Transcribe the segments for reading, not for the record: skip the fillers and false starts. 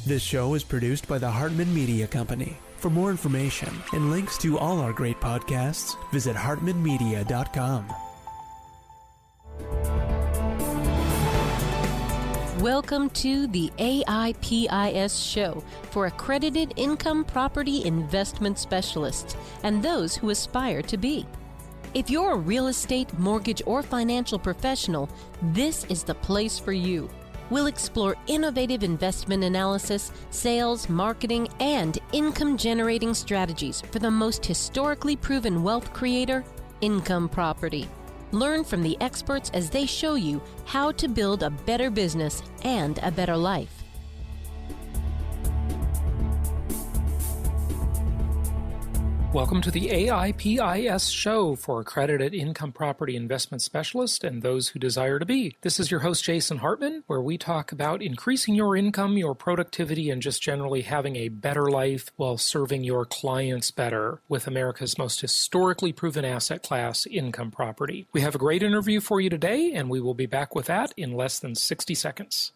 This show is produced by the Hartman Media Company. For more information and links to all our great podcasts, visit hartmanmedia.com. Welcome to the AIPIS show for accredited income property investment specialists and those who aspire to be. If you're a real estate, mortgage, or financial professional, this is the place for you. We'll explore innovative investment analysis, sales, marketing, and income-generating strategies for the most historically proven wealth creator, income property. Learn from the experts as they show you how to build a better business and a better life. Welcome to the AIPIS show for accredited income property investment specialists and those who desire to be. This is your host, Jason Hartman, where we talk about increasing your income, your productivity, and just generally having a better life while serving your clients better with America's most historically proven asset class, income property. We have a great interview for you today, and we will be back with that in less than 60 seconds.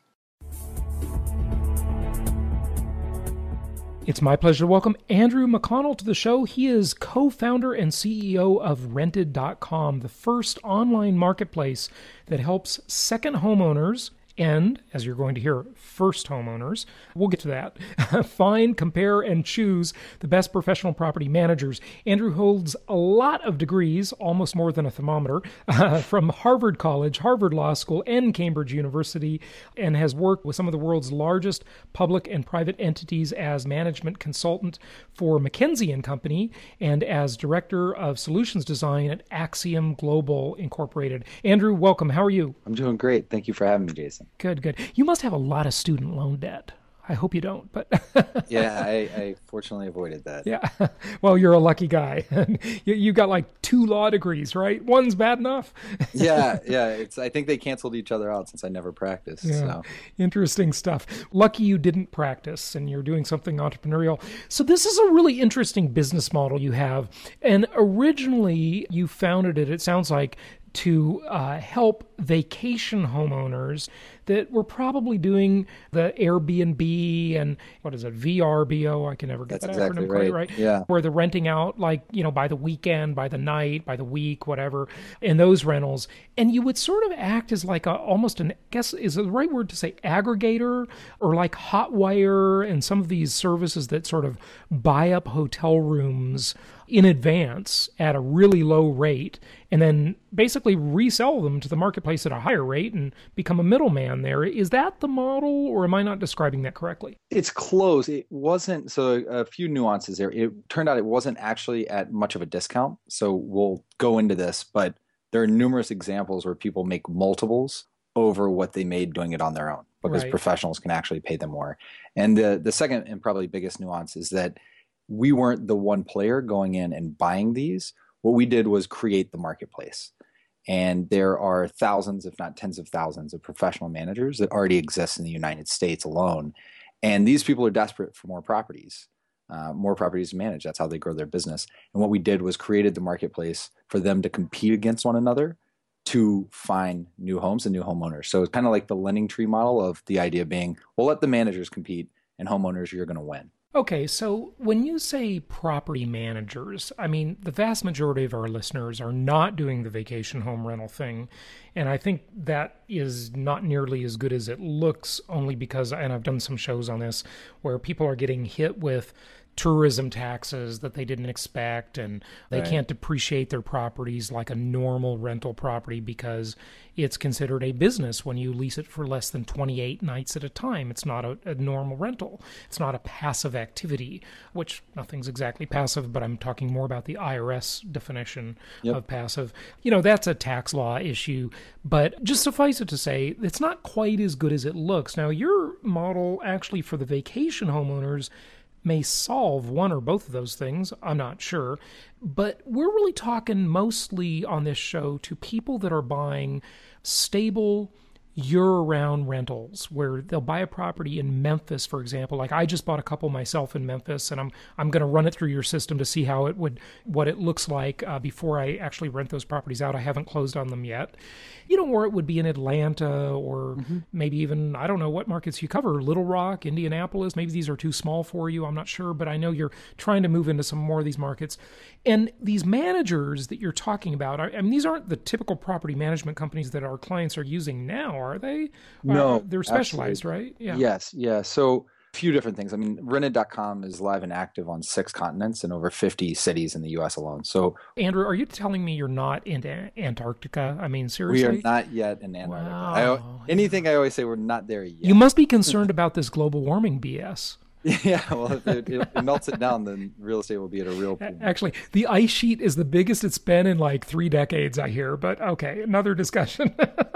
It's my pleasure to welcome Andrew McConnell to the show. He is co-founder and CEO of Rented.com, the first online marketplace that helps second homeowners and, as you're going to hear, first homeowners, we'll get to that, find, compare, and choose the best professional property managers. Andrew holds a lot of degrees, almost more than a thermometer, from Harvard College, Harvard Law School, and Cambridge University, and has worked with some of the world's largest public and private entities as management consultant for McKinsey & Company and as director of solutions design at Axiom Global Incorporated. Andrew, welcome. How are you? I'm doing great. Thank you for having me, Jason. Good, good. You must have a lot of student loan debt. I hope you don't, but yeah, I fortunately avoided that. Yeah. Well, you're a lucky guy. You got like 2 law degrees, right? One's bad enough. Yeah. I think they canceled each other out since I never practiced. Yeah. So. Interesting stuff. Lucky you didn't practice and you're doing something entrepreneurial. So this is a really interesting business model you have. And originally you founded it sounds like, to help vacation homeowners that were probably doing the Airbnb and what is it, VRBO? I can never get That's that exactly acronym right? Yeah. Where they're renting out like, by the weekend, by the night, by the week, whatever, and those rentals. And you would sort of act as like almost an, I guess is it the right word to say, aggregator or like Hotwire and some of these services that sort of buy up hotel rooms in advance at a really low rate and then basically resell them to the marketplace at a higher rate and become a middleman there. Is that the model, or am I not describing that correctly? It's close. It wasn't, so a few nuances there. It turned out it wasn't actually at much of a discount. So we'll go into this, but there are numerous examples where people make multiples over what they made doing it on their own because professionals can actually pay them more. And the second and probably biggest nuance is that we weren't the one player going in and buying these. What we did was create the marketplace. And there are thousands, if not tens of thousands, of professional managers that already exist in the United States alone. And these people are desperate for more properties to manage. That's how they grow their business. And what we did was created the marketplace for them to compete against one another to find new homes and new homeowners. So it's kind of like the Lending Tree model of the idea being, well, let the managers compete and homeowners, you're going to win. Okay, so when you say property managers, I mean, the vast majority of our listeners are not doing the vacation home rental thing. And I think that is not nearly as good as it looks, only because, and I've done some shows on this, where people are getting hit with tourism taxes that they didn't expect, and they can't depreciate their properties like a normal rental property because it's considered a business when you lease it for less than 28 nights at a time. It's not a normal rental. It's not a passive activity, which nothing's exactly passive, but I'm talking more about the IRS definition of passive. That's a tax law issue, but just suffice it to say, it's not quite as good as it looks. Now, your model actually for the vacation homeowners may solve one or both of those things. I'm not sure. But we're really talking mostly on this show to people that are buying stable, year-round rentals where they'll buy a property in Memphis, for example. Like I just bought a couple myself in Memphis, and I'm going to run it through your system to see what it looks like before I actually rent those properties out. I haven't closed on them yet. Or it would be in Atlanta or maybe even, I don't know what markets you cover, Little Rock, Indianapolis. Maybe these are too small for you. I'm not sure, but I know you're trying to move into some more of these markets. And these managers that you're talking about, I mean, these aren't the typical property management companies that our clients are using now, are they? No. They're specialized, right? Yeah. Yes. Yeah. So a few different things. I mean, rented.com is live and active on 6 continents and over 50 cities in the U.S. alone. So, Andrew, are you telling me you're not in Antarctica? I mean, seriously? We are not yet in Antarctica. Wow. I always say we're not there yet. You must be concerned about this global warming BS. Yeah, well, if it melts it down, then real estate will be at a real boom. Actually, the ice sheet is the biggest it's been in like 3 decades, I hear. But okay, another discussion.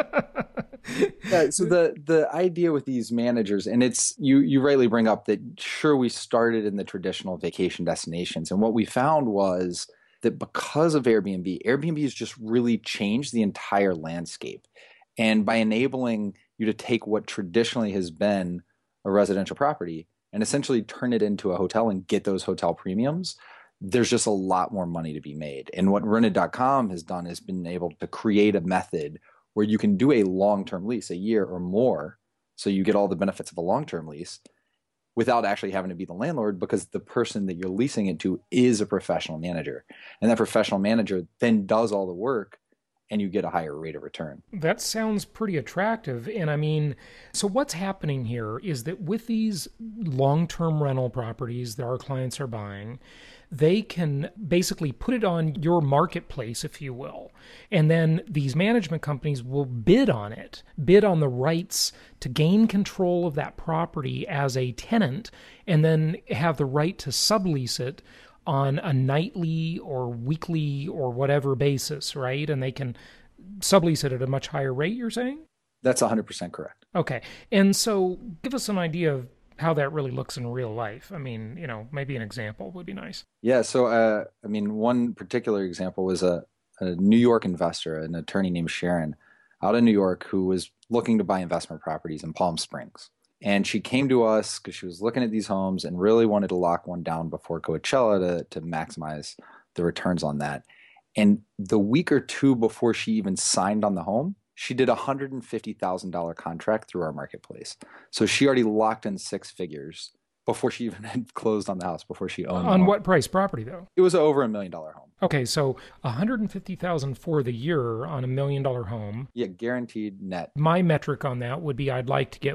Yeah, so the idea with these managers, and it's you rightly bring up that sure we started in the traditional vacation destinations, and what we found was that because of Airbnb has just really changed the entire landscape, and by enabling you to take what traditionally has been a residential property and essentially turn it into a hotel and get those hotel premiums, there's just a lot more money to be made. And what rented.com has done is been able to create a method where you can do a long-term lease, a year or more, so you get all the benefits of a long-term lease without actually having to be the landlord, because the person that you're leasing it to is a professional manager. And that professional manager then does all the work, and you get a higher rate of return. That sounds pretty attractive. And I mean, so what's happening here is that with these long-term rental properties that our clients are buying, they can basically put it on your marketplace, if you will. And then these management companies will bid on it, bid on the rights to gain control of that property as a tenant, and then have the right to sublease it on a nightly or weekly or whatever basis, right? And they can sublease it at a much higher rate, you're saying? That's 100% correct. Okay. And so give us an idea of how that really looks in real life. I mean, maybe an example would be nice. Yeah. So, one particular example was a New York investor, an attorney named Sharon out in New York, who was looking to buy investment properties in Palm Springs. And she came to us because she was looking at these homes and really wanted to lock one down before Coachella to maximize the returns on that. And the week or two before she even signed on the home, she did a $150,000 contract through our marketplace. So she already locked in 6 figures before she even had closed on the house, before she owned it. On what price property, though? It was over $1 million home. Okay, so $150,000 for the year on $1 million home. Yeah, guaranteed net. My metric on that would be I'd like to get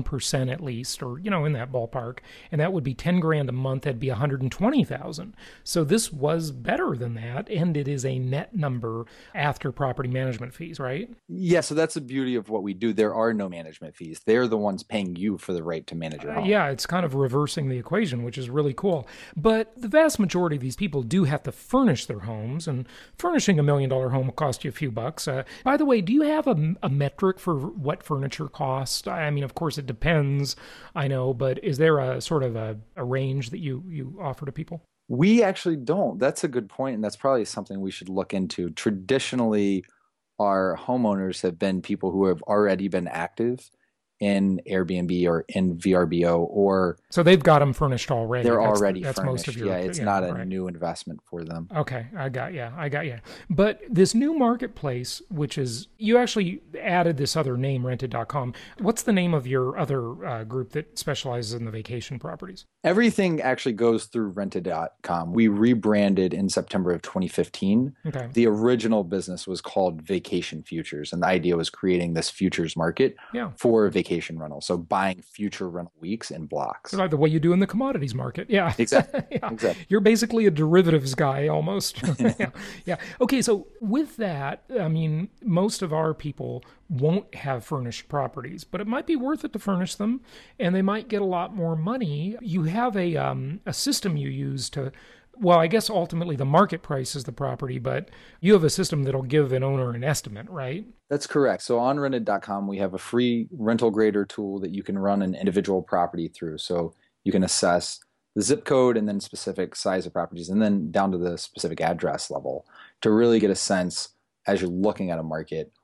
1% at least, or in that ballpark, and that would be $10,000 a month. That'd be $120,000. So this was better than that, and it is a net number after property management fees, right? Yeah, so that's the beauty of what we do. There are no management fees. They're the ones paying you for the right to manage your home. Yeah, it's kind of reversing the equation, which is really cool. But the vast majority of these people do have to furnish their homes, and furnishing $1 million home will cost you a few bucks. By the way, do you have a metric for what furniture costs? I mean, of course, it depends, I know, but is there a sort of a range that you offer to people? We actually don't. That's a good point, and that's probably something we should look into. Traditionally, our homeowners have been people who have already been active in Airbnb or in VRBO, or so they've got them furnished already. They're already furnished. Most of your, it's not a new investment for them. Okay, I got you. But this new marketplace, which is, you actually added this other name, rented.com. What's the name of your other group that specializes in the vacation properties? Everything actually goes through rented.com. We rebranded in September of 2015. Okay. The original business was called Vacation Futures, and the idea was creating this futures market for vacation rental. So buying future rental weeks in blocks. Like the way you do in the commodities market. Yeah. Exactly. Exactly. You're basically a derivatives guy almost. Yeah. Okay. So with that, I mean, most of our people won't have furnished properties, but it might be worth it to furnish them, and they might get a lot more money. You have a system you use to, well, I guess ultimately the market price is the property, but you have a system that'll give an owner an estimate, right? That's correct. So on rented.com, we have a free rental grader tool that you can run an individual property through. So you can assess the zip code and then specific size of properties, and then down to the specific address level to really get a sense as you're looking at a market,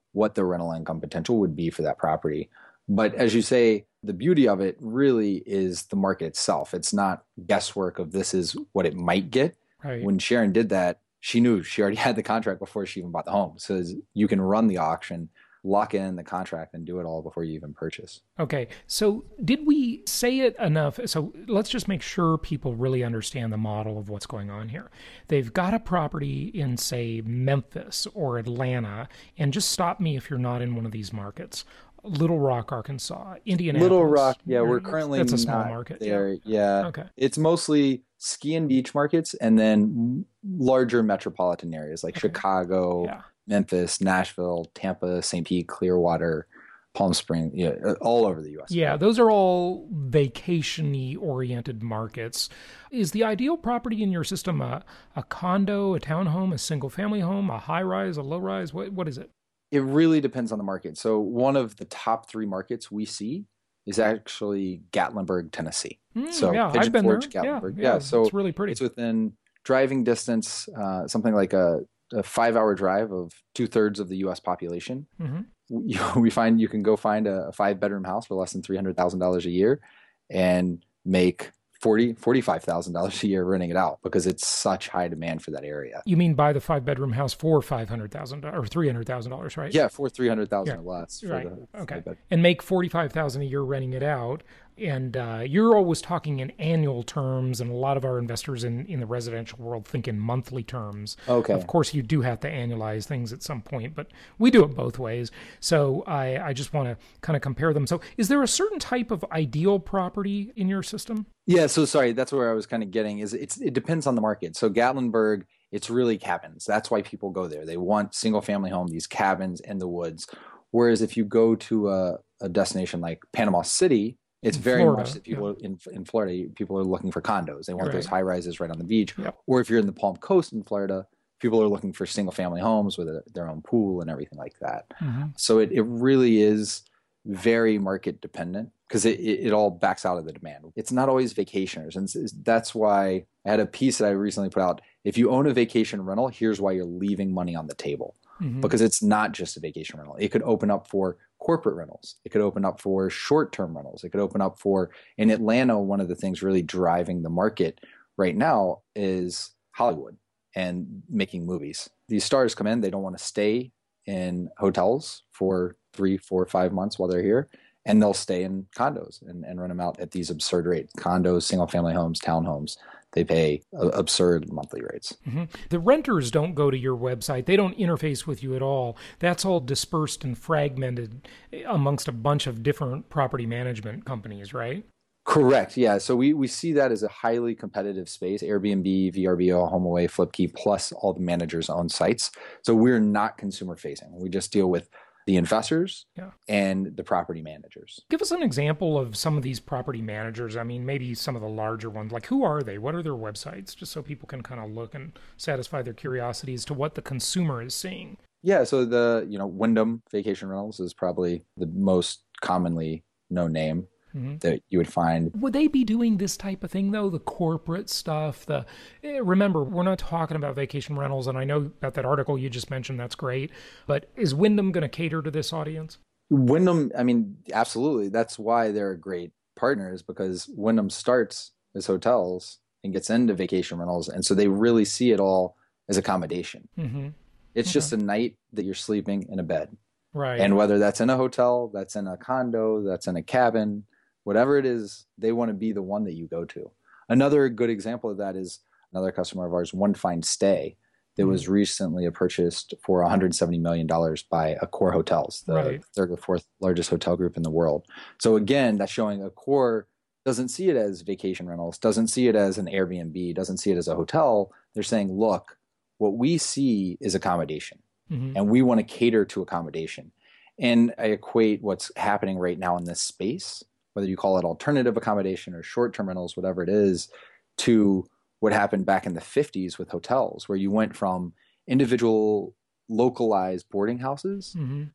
what the rental income potential would be for that property. But as you say, the beauty of it really is the market itself. It's not guesswork of this is what it might get. Right. When Sharon did that, she knew she already had the contract before she even bought the home. So you can run the auction, lock in the contract, and do it all before you even purchase. Okay. So did we say it enough? So let's just make sure people really understand the model of what's going on here. They've got a property in, say, Memphis or Atlanta, and just stop me if you're not in one of these markets. Little Rock, Arkansas, Indianapolis. Little Rock, yeah, we're currently that's a small not market there. Yeah. Okay. It's mostly ski and beach markets, and then larger metropolitan areas like Chicago, Memphis, Nashville, Tampa, St. Pete, Clearwater, Palm Springs, all over the U.S. Yeah, those are all vacation-y oriented markets. Is the ideal property in your system a condo, a townhome, a single-family home, a high-rise, a low-rise? What is it? It really depends on the market. So one of the top 3 markets we see is actually Gatlinburg, Tennessee. So I've been Forge, there. Gatlinburg. Yeah, so it's really pretty. It's within driving distance, something like a 5-hour drive of 2/3 of the U.S. population. Mm-hmm. We find you can go find a 5-bedroom house for less than $300,000 a year and make $45,000 a year renting it out because it's such high demand for that area. You mean buy the 5-bedroom house for $500,000 or $300,000, right? Yeah, for $300,000 or less. Right. Okay. And make $45,000 a year renting it out. And you're always talking in annual terms, and a lot of our investors in the residential world think in monthly terms. Okay. Of course, you do have to annualize things at some point, but we do it both ways. So I just want to kind of compare them. So is there a certain type of ideal property in your system? Yeah, so sorry, that's where I was kind of getting is it depends on the market. So Gatlinburg, it's really cabins. That's why people go there. They want single family home, these cabins in the woods. Whereas if you go to a destination like Panama City, it's very Florida, much that people in Florida, people are looking for condos. They want Right. those high rises right on the beach. Yep. Or if you're in the Palm Coast in Florida, people are looking for single family homes with their own pool and everything like that. Mm-hmm. So it really is very market dependent because it all backs out of the demand. It's not always vacationers. And that's why I had a piece that I recently put out. If you own a vacation rental, here's why you're leaving money on the table. Mm-hmm. Because it's not just a vacation rental. It could open up for corporate rentals. It could open up for short-term rentals. It could open up for, in Atlanta, one of the things really driving the market right now is Hollywood and making movies. These stars come in, they don't want to stay in hotels for 3, 4, 5 months while they're here, and they'll stay in condos and rent them out at these absurd rates. Condos, single-family homes, townhomes. They pay absurd monthly rates. Mm-hmm. The renters don't go to your website. They don't interface with you at all. That's all dispersed and fragmented amongst a bunch of different property management companies, right? Correct. Yeah. So we see that as a highly competitive space. Airbnb, VRBO, HomeAway, Flipkey, plus all the managers' own sites. So we're not consumer facing. We just deal with the investors and the property managers. Give us an example of some of these property managers. I mean, maybe some of the larger ones. Like, who are they? What are their websites? Just so people can kind of look and satisfy their curiosity as to what the consumer is seeing. Yeah. So Wyndham Vacation Rentals is probably the most commonly known name that you would find. Would they be doing this type of thing, though? The corporate stuff? Remember, we're not talking about vacation rentals, and I know about that article you just mentioned. That's great. But is Wyndham going to cater to this audience? Wyndham, I mean, absolutely. That's why they're great partners, because Wyndham starts as hotels and gets into vacation rentals. And so they really see it all as accommodation. Mm-hmm. It's just a night that you're sleeping in a bed. Right. And whether that's in a hotel, that's in a condo, that's in a cabin, whatever it is, they want to be the one that you go to. Another good example of that is another customer of ours, One Fine Stay, that was recently purchased for $170 million by Accor Hotels, the third or fourth largest hotel group in the world. So again, that's showing Accor doesn't see it as vacation rentals, doesn't see it as an Airbnb, doesn't see it as a hotel. They're saying, look, what we see is accommodation, and we want to cater to accommodation. And I equate what's happening right now in this space, whether you call it alternative accommodation or short-term rentals, whatever it is, to what happened back in the 50s with hotels, where you went from individual localized boarding houses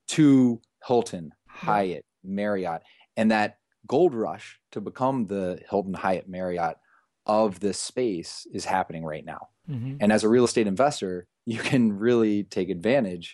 to Hilton, Hyatt, Marriott, and that gold rush to become the Hilton, Hyatt, Marriott of this space is happening right now. And as a real estate investor, you can really take advantage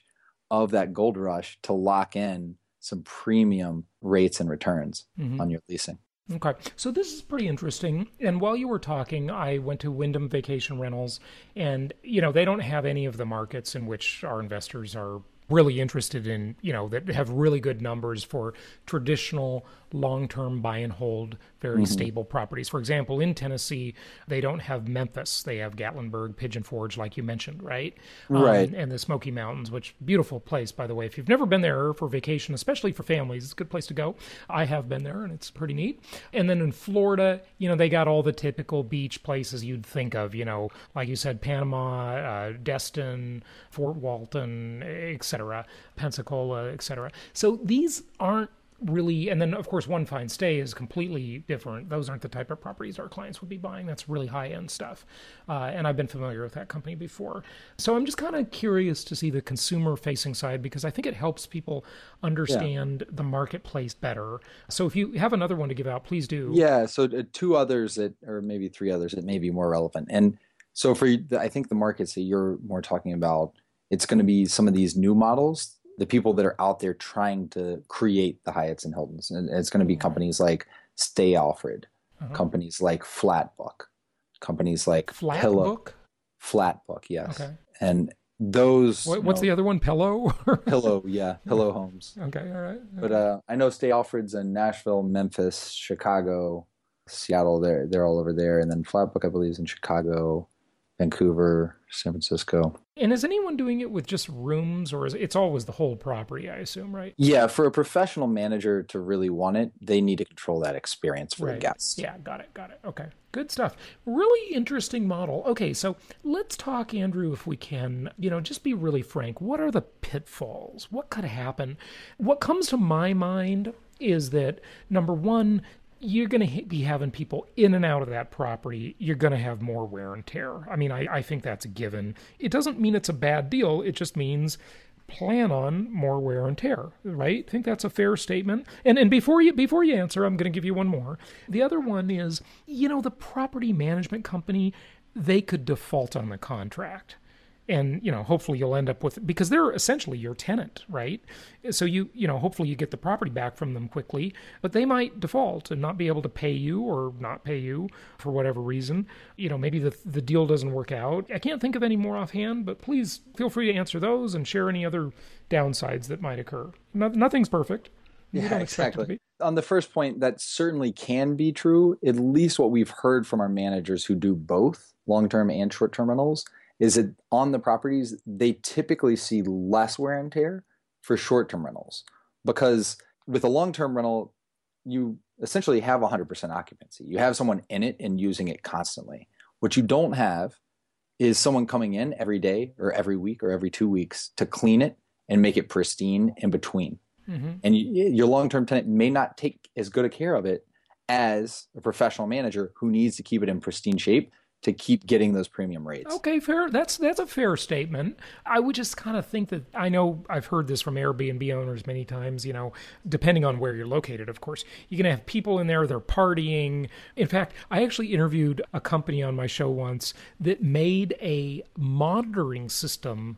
of that gold rush to lock in some premium rates and returns on your leasing. Okay. So this is pretty interesting. And while you were talking, I went to Wyndham Vacation Rentals, and, they don't have any of the markets in which our investors are really interested in, that have really good numbers for traditional long-term buy and hold, very stable properties. For example, in Tennessee, they don't have Memphis. They have Gatlinburg, Pigeon Forge, like you mentioned, right? Right. And the Smoky Mountains, which beautiful place, by the way. If you've never been there for vacation, especially for families, it's a good place to go. I have been there, and it's pretty neat. And then in Florida, they got all the typical beach places you'd think of, like you said, Panama, Destin, Fort Walton, etc., Pensacola, etc. So these aren't really, and then of course One Fine Stay is completely different. Those aren't the type of properties our clients would be buying. That's really high-end stuff. And I've been familiar with that company before. So I'm just kind of curious to see the consumer-facing side, because I think it helps people understand the marketplace better. So if you have another one to give out, please do. Yeah, so two others or maybe three others that may be more relevant. And so I think the markets that you're more talking about, it's going to be some of these new models, the people that are out there trying to create the Hyatts and Hiltons. And it's going to be companies like Stay Alfred, companies like Flatbook, companies like Flatbook? Flatbook, yes. Okay. And those... What's the other one? Pillow? Pillow, yeah. Pillow Homes. Okay, all right. But I know Stay Alfred's in Nashville, Memphis, Chicago, Seattle. They're all over there. And then Flatbook, I believe, is in Chicago, Vancouver, San Francisco. And is anyone doing it with just rooms, or it's always the whole property, I assume, right? Yeah, for a professional manager to really want it, they need to control that experience for a guest. Yeah, got it. Okay, good stuff. Really interesting model. Okay, so let's talk, Andrew, if we can, just be really frank. What are the pitfalls? What could happen? What comes to my mind is that, number one, you're going to be having people in and out of that property. You're going to have more wear and tear. I mean, I think that's a given. It doesn't mean it's a bad deal. It just means plan on more wear and tear, right? I think that's a fair statement. And before you answer, I'm going to give you one more. The other one is, the property management company, they could default on the contract. And, hopefully you'll end up with, because they're essentially your tenant, right? So hopefully you get the property back from them quickly, but they might default and not be able to pay you or not pay you for whatever reason. Maybe the deal doesn't work out. I can't think of any more offhand, but please feel free to answer those and share any other downsides that might occur. Nothing's perfect. Yeah, exactly. On the first point, that certainly can be true. At least what we've heard from our managers who do both long-term and short-term rentals is that on the properties, they typically see less wear and tear for short-term rentals. Because with a long-term rental, you essentially have 100% occupancy. You have someone in it and using it constantly. What you don't have is someone coming in every day or every week or every 2 weeks to clean it and make it pristine in between. And your long-term tenant may not take as good a care of it as a professional manager who needs to keep it in pristine shape to keep getting those premium rates. Okay, fair. That's a fair statement. I would just kind of think that, I know I've heard this from Airbnb owners many times, depending on where you're located, of course. You're going to have people in there, they're partying. In fact, I actually interviewed a company on my show once that made a monitoring system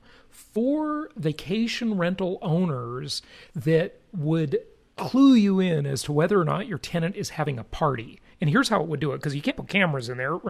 for vacation rental owners that would clue you in as to whether or not your tenant is having a party. And here's how it would do it, because you can't put cameras in there,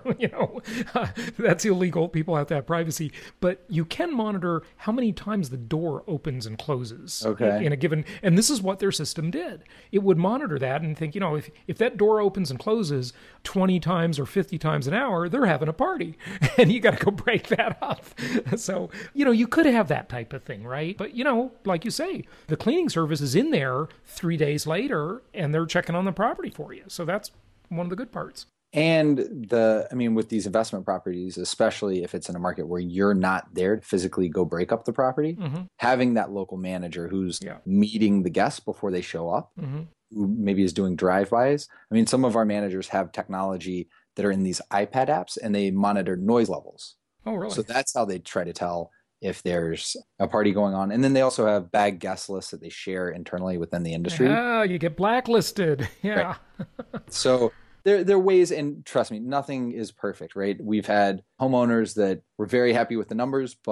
that's illegal. People have to have privacy. But you can monitor how many times the door opens and closes in a given, and this is what their system did. It would monitor that and think, if that door opens and closes 20 times or 50 times an hour, they're having a party, and you got to go break that up. So, you could have that type of thing, right? But, like you say, the cleaning service is in there 3 days later, and they're checking on the property for you. So that's one of the good parts. And with these investment properties, especially if it's in a market where you're not there to physically go break up the property, having that local manager who's meeting the guests before they show up, who maybe is doing drive-bys. Some of our managers have technology that are in these iPad apps, and they monitor noise levels. Oh, really? So that's how they try to tell if there's a party going on. And then they also have bag guest lists that they share internally within the industry. Yeah, you get blacklisted. Yeah. Right. So there are ways, and trust me, nothing is perfect, right? We've had homeowners that were very happy with the numbers, but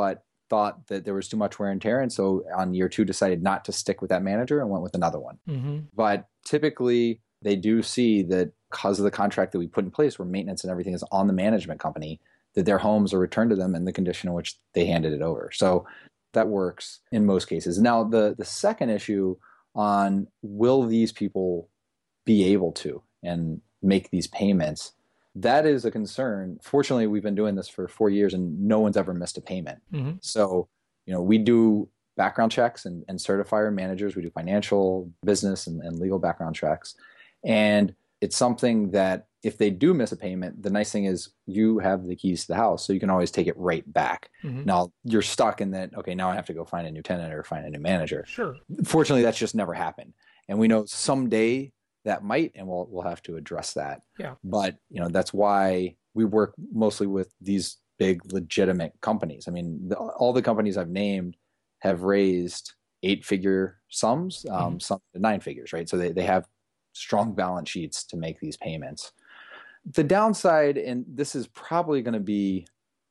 thought that there was too much wear and tear. And so on year 2 decided not to stick with that manager and went with another one. But typically they do see that because of the contract that we put in place where maintenance and everything is on the management company, that their homes are returned to them in the condition in which they handed it over. So that works in most cases. Now, the second issue on will these people be able to and make these payments, that is a concern. Fortunately, we've been doing this for 4 years and no one's ever missed a payment. So, we do background checks and certify our managers. We do financial, business, and legal background checks. And it's something that if they do miss a payment, the nice thing is you have the keys to the house, so you can always take it right back. Now, you're stuck in that, okay, now I have to go find a new tenant or find a new manager. Sure. Fortunately, that's just never happened. And we know someday that might, and we'll have to address that. Yeah. But, that's why we work mostly with these big legitimate companies. I mean, all the companies I've named have raised 8-figure sums, some to 9 figures, right? So they have strong balance sheets to make these payments. The downside, and this is probably going to be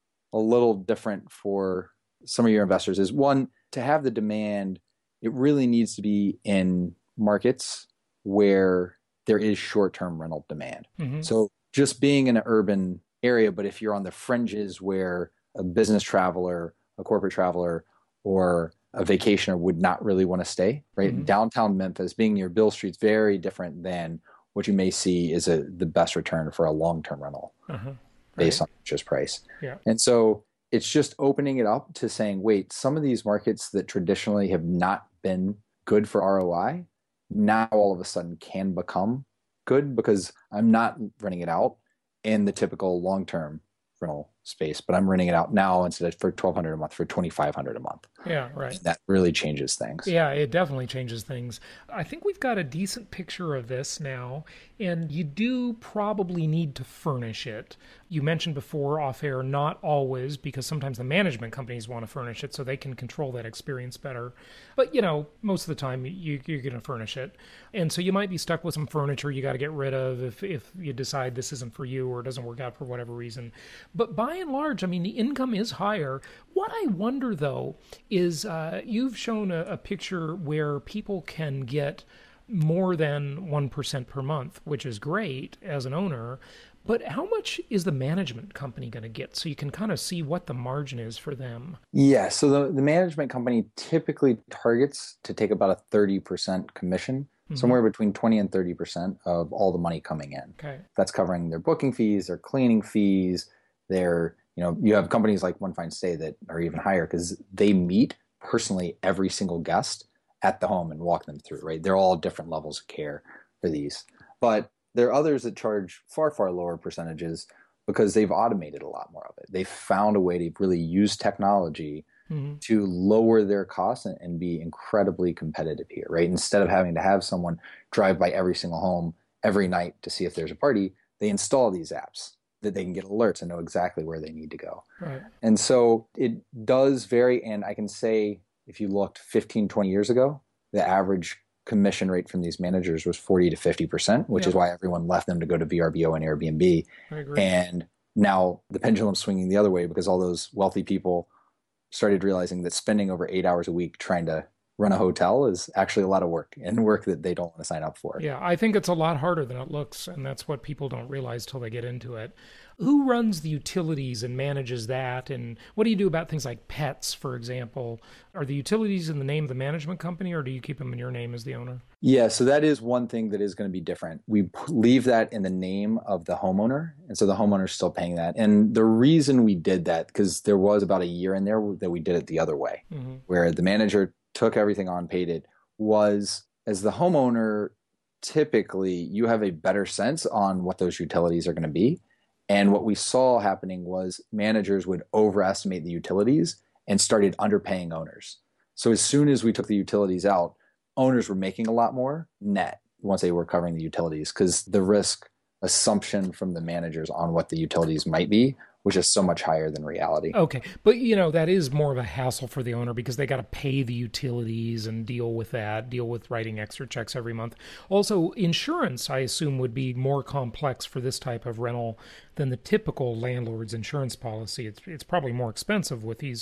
a little different for some of your investors, is one, to have the demand, it really needs to be in markets where there is short-term rental demand. So just being in an urban area, but if you're on the fringes where a business traveler, a corporate traveler, or a vacationer would not really want to stay, right? Downtown Memphis, being near Bill Street's very different than what you may see is the best return for a long-term rental based on purchase price. Yeah. And so it's just opening it up to saying, wait, some of these markets that traditionally have not been good for ROI, now all of a sudden can become good because I'm not renting it out in the typical long-term rental space, but I'm renting it out now instead of for $1,200 a month for $2,500 a month. Yeah, right. And that really changes things. Yeah, it definitely changes things. I think we've got a decent picture of this now, and you do probably need to furnish it. You mentioned before off air, not always, because sometimes the management companies want to furnish it so they can control that experience better. But, most of the time you're going to furnish it. And so you might be stuck with some furniture you got to get rid of if you decide this isn't for you or it doesn't work out for whatever reason. But by and large, I mean, the income is higher. What I wonder, though, is you've shown a picture where people can get more than 1% per month, which is great as an owner. But how much is the management company going to get? So you can kind of see what the margin is for them. Yeah. So the management company typically targets to take about a 30% commission, somewhere between 20 and 30% of all the money coming in. Okay. That's covering their booking fees, their cleaning fees, their, you have companies like One Fine Stay that are even higher because they meet personally every single guest at the home and walk them through, right? They're all different levels of care for these. But there are others that charge far, far lower percentages because they've automated a lot more of it. They've found a way to really use technology to lower their costs and be incredibly competitive here, right? Instead of having to have someone drive by every single home every night to see if there's a party, they install these apps that they can get alerts and know exactly where they need to go. Right. And so it does vary. And I can say if you looked 15, 20 years ago, the average commission rate from these managers was 40 to 50%, which is why everyone left them to go to VRBO and Airbnb. I agree. And now the pendulum's swinging the other way because all those wealthy people started realizing that spending over 8 hours a week trying to run a hotel is actually a lot of work and work that they don't want to sign up for. Yeah, I think it's a lot harder than it looks, and that's what people don't realize till they get into it. Who runs the utilities and manages that? And what do you do about things like pets, for example? Are the utilities in the name of the management company, or do you keep them in your name as the owner? Yeah, so that is one thing that is going to be different. We leave that in the name of the homeowner, and so the homeowner's still paying that. And the reason we did that, because there was about a year in there that we did it the other way, where the manager took everything on, paid it, was as the homeowner, typically you have a better sense on what those utilities are going to be. And what we saw happening was managers would overestimate the utilities and started underpaying owners. So as soon as we took the utilities out, owners were making a lot more net once they were covering the utilities because the risk assumption from the managers on what the utilities might be was just so much higher than reality. Okay. But, that is more of a hassle for the owner because they got to pay the utilities and deal with that, deal with writing extra checks every month. Also, insurance, I assume, would be more complex for this type of rental than the typical landlord's insurance policy. It's probably more expensive with these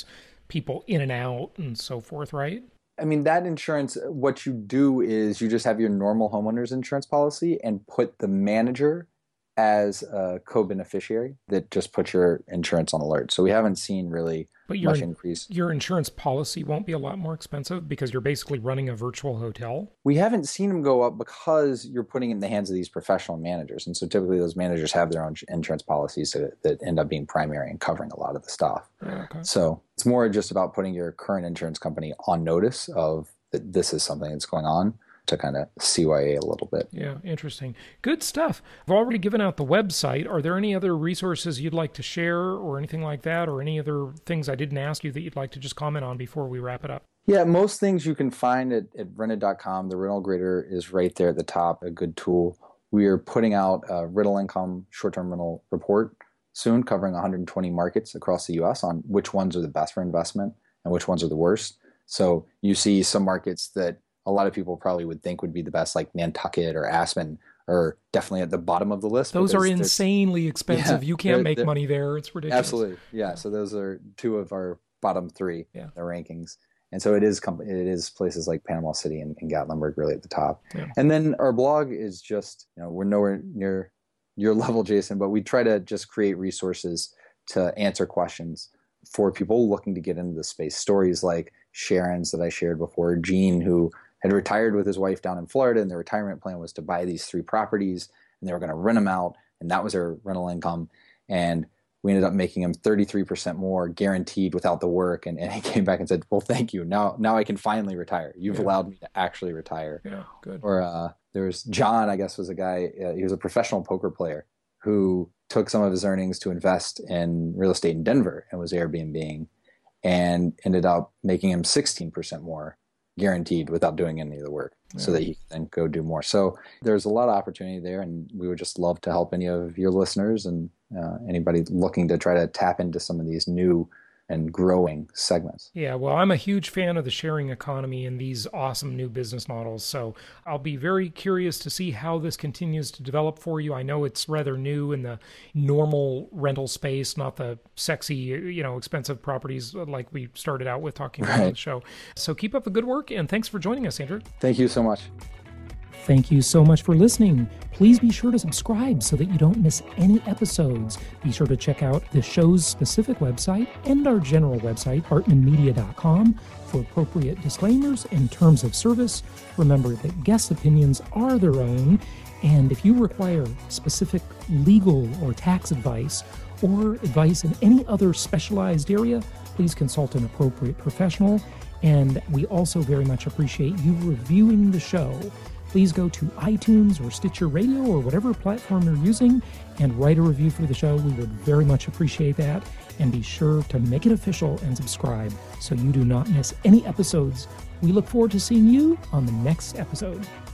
people in and out and so forth, right? I mean, that insurance, what you do is you just have your normal homeowner's insurance policy and put the manager as a co-beneficiary that just puts your insurance on alert. So we haven't seen really much increase. Your insurance policy won't be a lot more expensive because you're basically running a virtual hotel? We haven't seen them go up because you're putting it in the hands of these professional managers. And so typically those managers have their own insurance policies that end up being primary and covering a lot of the stuff. Okay. So it's more just about putting your current insurance company on notice of that this is something that's going on, to kind of CYA a little bit. Yeah, interesting. Good stuff. I've already given out the website. Are there any other resources you'd like to share or anything like that, or any other things I didn't ask you that you'd like to just comment on before we wrap it up? Yeah, most things you can find at rented.com. The rental grader is right there at the top, a good tool. We are putting out a rental income short-term rental report soon, covering 120 markets across the U.S. on which ones are the best for investment and which ones are the worst. So you see some markets that a lot of people probably would think would be the best, like Nantucket or Aspen, are definitely at the bottom of the list. Those are insanely expensive. You can't make money there. It's ridiculous. Absolutely. Yeah. So those are two of our bottom three, the rankings. And so it is places like Panama City and Gatlinburg really at the top. Yeah. And then our blog is just, we're nowhere near your level, Jason, but we try to just create resources to answer questions for people looking to get into the space. Stories like Sharon's that I shared before, Gene, who had retired with his wife down in Florida, and their retirement plan was to buy these 3 properties, and they were going to rent them out, and that was their rental income. And we ended up making him 33% more guaranteed without the work. And he came back and said, well, thank you. Now I can finally retire. You've allowed me to actually retire. Yeah, good. Or there was John, I guess, was a guy, he was a professional poker player who took some of his earnings to invest in real estate in Denver and was Airbnb-ing, and ended up making him 16% more guaranteed without doing any of the work, so that he can then go do more. So there's a lot of opportunity there, and we would just love to help any of your listeners and anybody looking to try to tap into some of these new and growing segments. Yeah, well, I'm a huge fan of the sharing economy and these awesome new business models. So I'll be very curious to see how this continues to develop for you. I know it's rather new in the normal rental space, not the sexy, expensive properties like we started out with talking about on the show. So keep up the good work, and thanks for joining us, Andrew. Thank you so much. Thank you so much for listening. Please be sure to subscribe so that you don't miss any episodes. Be sure to check out the show's specific website and our general website, hartmanmedia.com, for appropriate disclaimers and terms of service. Remember that guest opinions are their own, and if you require specific legal or tax advice or advice in any other specialized area, please consult an appropriate professional. And we also very much appreciate you reviewing the show. Please go to iTunes or Stitcher Radio or whatever platform you're using and write a review for the show. We would very much appreciate that. And be sure to make it official and subscribe so you do not miss any episodes. We look forward to seeing you on the next episode.